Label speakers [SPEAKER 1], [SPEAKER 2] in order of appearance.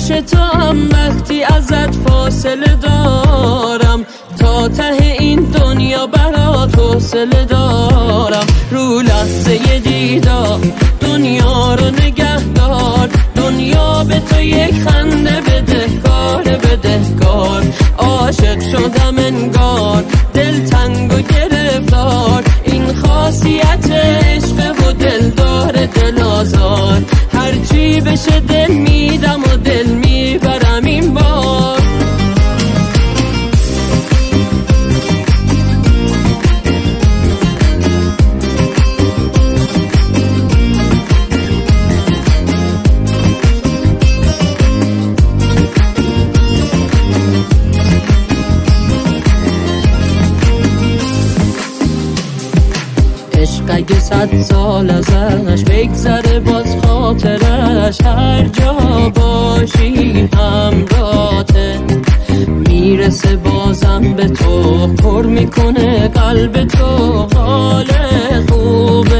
[SPEAKER 1] تو هم وقتی ازت فاصله دارم، تا ته این دنیا برات حوصله دارم. رو لحظه دیدار دنیا رو نگه دار، دنیا به تو یک خنده بدهکار. عاشق شدم انگار، دل تنگ و گرفتار، این خاصیت عشق و دل داره دل آزار. هرچی بشه دل میدم و دل میبرم این بار. عشق اگه 100 سال ازش بگذره باز خاطرش، هر جا باشی همراته، میرسه بازم به تو، پر میکنه قلب تو، حال خوبه